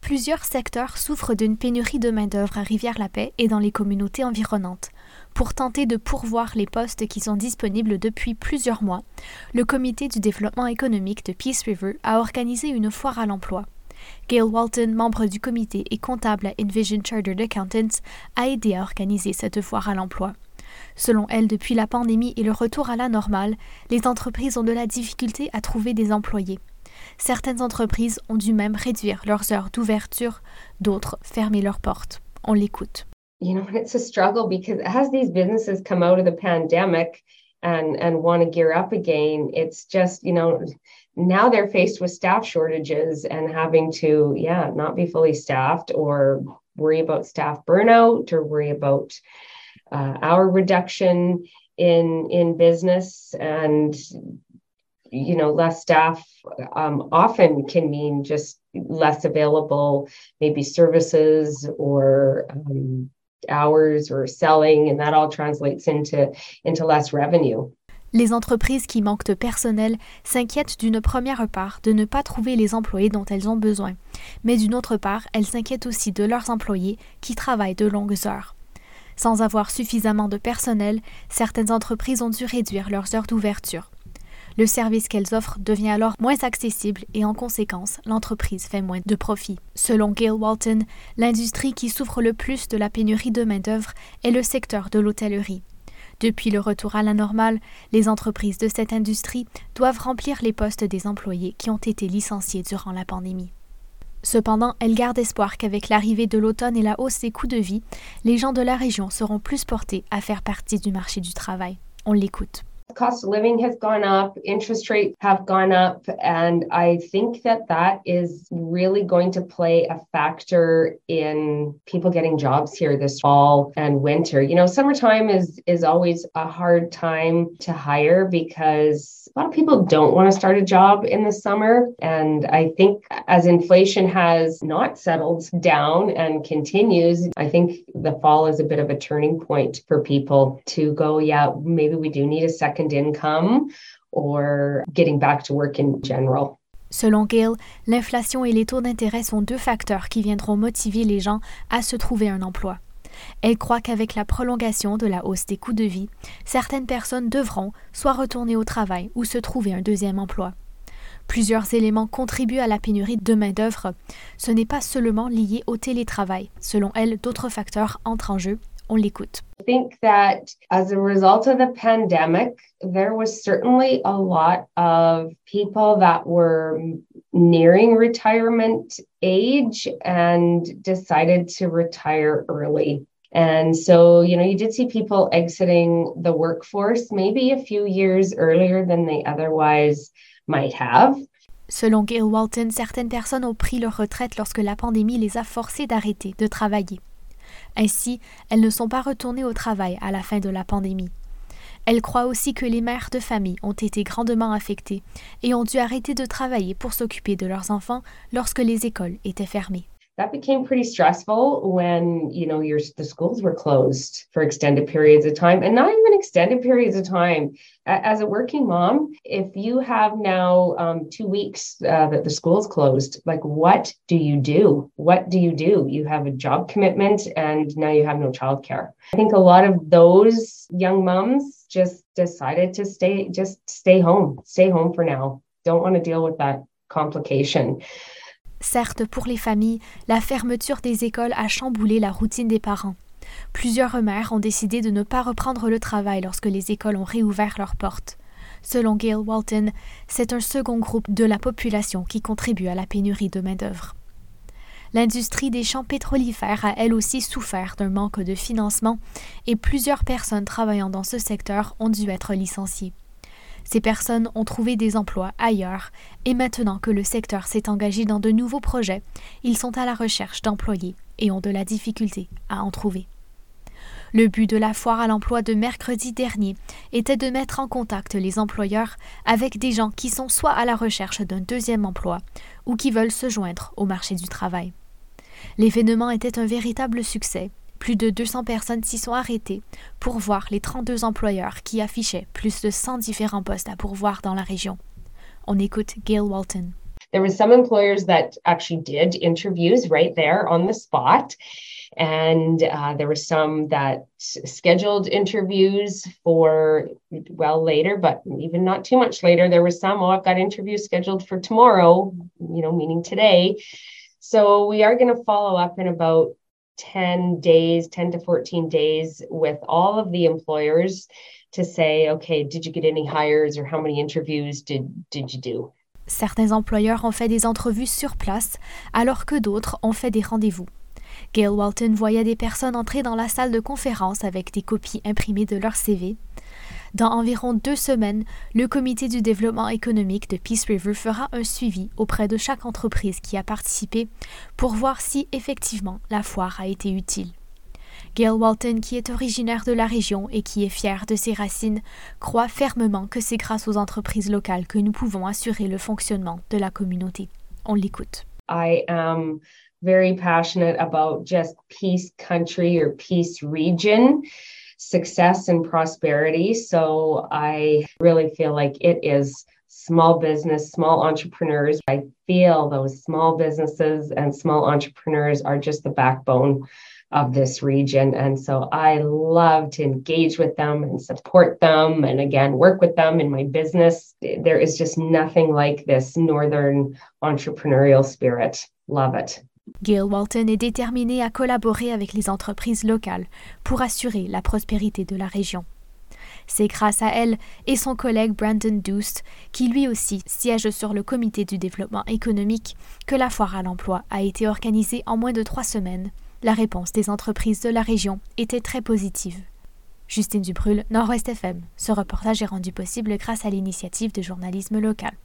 Plusieurs secteurs souffrent d'une pénurie de main-d'œuvre à Rivière-la-Paix et dans les communautés environnantes. Pour tenter de pourvoir les postes qui sont disponibles depuis plusieurs mois, le Comité du développement économique de Peace River a organisé une foire à l'emploi. Gail Walton, membre du comité et comptable à Envision Chartered Accountants, a aidé à organiser cette foire à l'emploi. Selon elle, depuis la pandémie et le retour à la normale, les entreprises ont de la difficulté à trouver des employés. Certaines entreprises ont dû même réduire leurs heures d'ouverture, d'autres fermer leurs portes. On l'écoute. You know, it's a struggle because as these businesses come out of the pandemic and want to gear up again, it's just, you know, now they're faced with staff shortages and having to, not be fully staffed or worry about staff burnout or worry about hour reduction in business. And you know, less staff often can mean just less available, maybe services or hours or selling, and that all translates into less revenue. Les entreprises qui manquent de personnel s'inquiètent d'une première part de ne pas trouver les employés dont elles ont besoin, mais d'une autre part, elles s'inquiètent aussi de leurs employés qui travaillent de longues heures. Sans avoir suffisamment de personnel, certaines entreprises ont dû réduire leurs heures d'ouverture. Le service qu'elles offrent devient alors moins accessible et en conséquence, l'entreprise fait moins de profit. Selon Gail Walton, l'industrie qui souffre le plus de la pénurie de main-d'œuvre est le secteur de l'hôtellerie. Depuis le retour à la normale, les entreprises de cette industrie doivent remplir les postes des employés qui ont été licenciés durant la pandémie. Cependant, elle garde espoir qu'avec l'arrivée de l'automne et la hausse des coûts de vie, les gens de la région seront plus portés à faire partie du marché du travail. On l'écoute. Cost of living has gone up, interest rates have gone up, and I think that is really going to play a factor in people getting jobs here this fall and winter. You know, summertime is always a hard time to hire because a lot of people don't want to start a job in the summer. And I think as inflation has not settled down and continues, I think the fall is a bit of a turning point for people to go, maybe we do need a second income or getting back to work in general. Selon Gail, l'inflation et les taux d'intérêt sont deux facteurs qui viendront motiver les gens à se trouver un emploi. Elle croit qu'avec la prolongation de la hausse des coûts de vie, certaines personnes devront soit retourner au travail ou se trouver un deuxième emploi. Plusieurs éléments contribuent à la pénurie de main-d'œuvre. Ce n'est pas seulement lié au télétravail. Selon elle, d'autres facteurs entrent en jeu. On l'écoute. I think that as a result of the pandemic, there was certainly a lot of people that were nearing retirement age and decided to retire early. And so, you know, you did see people exiting the workforce maybe a few years earlier than they otherwise might have. Selon Gail Walton, certaines personnes ont pris leur retraite lorsque la pandémie les a forcées d'arrêter de travailler. Ainsi, elles ne sont pas retournées au travail à la fin de la pandémie. Elle croit aussi que les mères de famille ont été grandement affectées et ont dû arrêter de travailler pour s'occuper de leurs enfants lorsque les écoles étaient fermées. That became pretty stressful when, you know, the schools were closed for extended periods of time, and not even extended periods of time. As a working mom, if you have now 2 weeks that the school's closed, like what do you do? What do you do? You have a job commitment and now you have no childcare. I think a lot of those young moms just decided to stay home for now. Don't want to deal with that complication. Certes, pour les familles, la fermeture des écoles a chamboulé la routine des parents. Plusieurs mères ont décidé de ne pas reprendre le travail lorsque les écoles ont réouvert leurs portes. Selon Gail Walton, c'est un second groupe de la population qui contribue à la pénurie de main-d'œuvre. L'industrie des champs pétrolifères a elle aussi souffert d'un manque de financement et plusieurs personnes travaillant dans ce secteur ont dû être licenciées. Ces personnes ont trouvé des emplois ailleurs et maintenant que le secteur s'est engagé dans de nouveaux projets, ils sont à la recherche d'employés et ont de la difficulté à en trouver. Le but de la foire à l'emploi de mercredi dernier était de mettre en contact les employeurs avec des gens qui sont soit à la recherche d'un deuxième emploi ou qui veulent se joindre au marché du travail. L'événement était un véritable succès. Plus de 200 personnes s'y sont arrêtées pour voir les 32 employeurs qui affichaient plus de 100 différents postes à pourvoir dans la région. On écoute Gail Walton. There was some employers that actually did interviews right there on the spot. And there were some that scheduled interviews for, well, later, but even not too much later. There were some, I've got interviews scheduled for tomorrow, meaning today. So we are going to follow up in about 10 to 14 days with all of the employers to say, okay, did you get any hires or how many interviews did you do? Certains employeurs ont fait des entrevues sur place, alors que d'autres ont fait des rendez-vous. Gail Walton voyait des personnes entrer dans la salle de conférence avec des copies imprimées de leur CV. Dans environ 2 semaines, le Comité du développement économique de Peace River fera un suivi auprès de chaque entreprise qui a participé pour voir si effectivement la foire a été utile. Gail Walton, qui est originaire de la région et qui est fière de ses racines, croit fermement que c'est grâce aux entreprises locales que nous pouvons assurer le fonctionnement de la communauté. On l'écoute. I am very passionate about just peace country or peace region, success and prosperity. So I really feel like it is small business, small entrepreneurs. I feel those small businesses and small entrepreneurs are just the backbone of this region. And so I love to engage with them and support them and again, work with them in my business. There is just nothing like this Northern entrepreneurial spirit. Love it. Gail Walton est déterminée à collaborer avec les entreprises locales pour assurer la prospérité de la région. C'est grâce à elle et son collègue Brandon Doost, qui lui aussi siège sur le Comité du développement économique, que la foire à l'emploi a été organisée en moins de 3 semaines. La réponse des entreprises de la région était très positive. Justine Dubrul, Nord-Ouest FM. Ce reportage est rendu possible grâce à l'initiative de journalisme local.